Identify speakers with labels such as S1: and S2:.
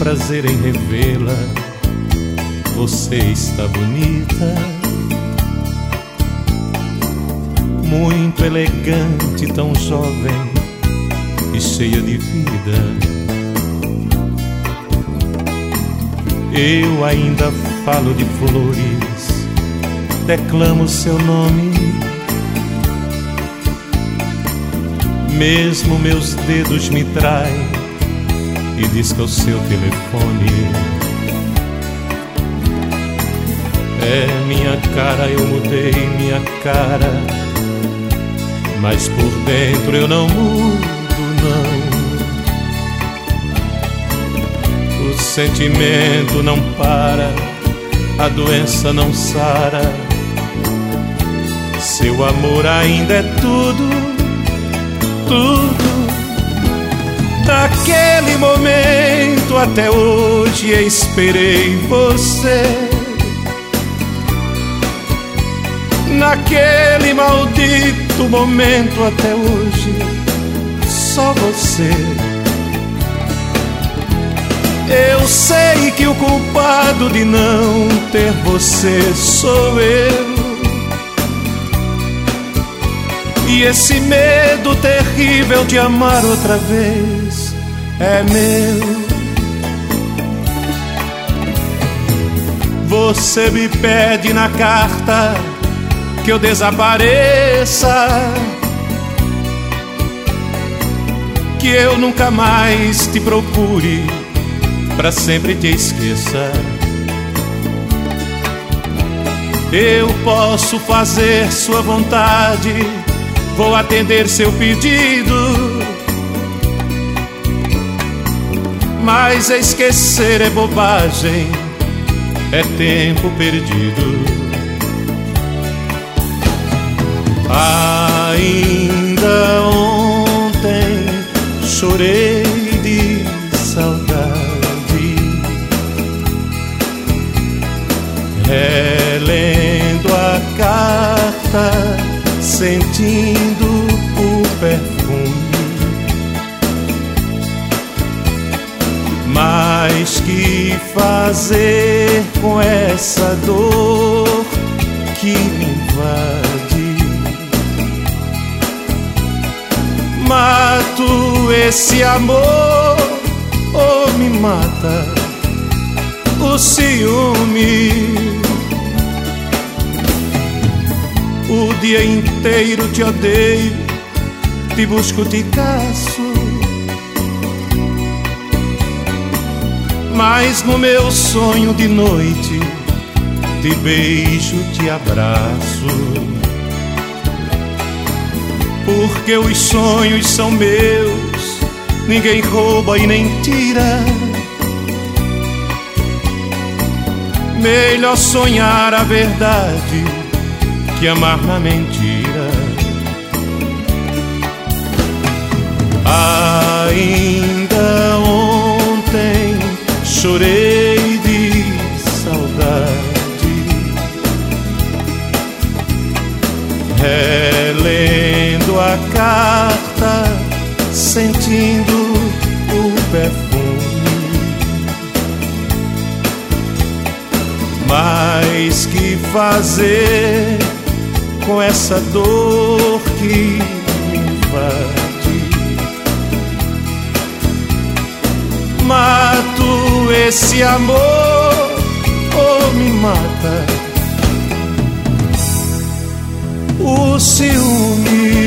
S1: prazer em revê-la. Você está bonita, muito elegante, tão jovem e cheia de vida. Eu ainda falo de flores, declamo seu nome, mesmo meus dedos me traem e disca o seu telefone. É minha cara, eu mudei minha cara, mas por dentro eu não mudo, não. O sentimento não para, a doença não sara. Seu amor ainda é tudo, tudo. Daquele momento até hoje esperei você. Naquele maldito momento até hoje, só você. Eu sei que o culpado de não ter você sou eu. E esse medo terrível de amar outra vez é meu. Você me pede na carta que eu desapareça, que eu nunca mais te procure, pra sempre te esqueça. Eu posso fazer sua vontade, vou atender seu pedido, mas esquecer é bobagem, é tempo perdido. Ainda ontem chorei de saudade, relendo a carta, sentindo o perfume. Mas que fazer com essa dor que me invade? Mato esse amor ou me mata o ciúme? O dia inteiro te odeio, te busco, te caço, mas no meu sonho de noite te beijo, te abraço. Porque os sonhos são meus, ninguém rouba e nem tira. Melhor sonhar a verdade que amar na mentira. Ainda ontem chorei de saudade, relendo a carta, sentindo o perfume. Mas que fazer com essa dor que me invade? Mato esse amor ou me mata o ciúme?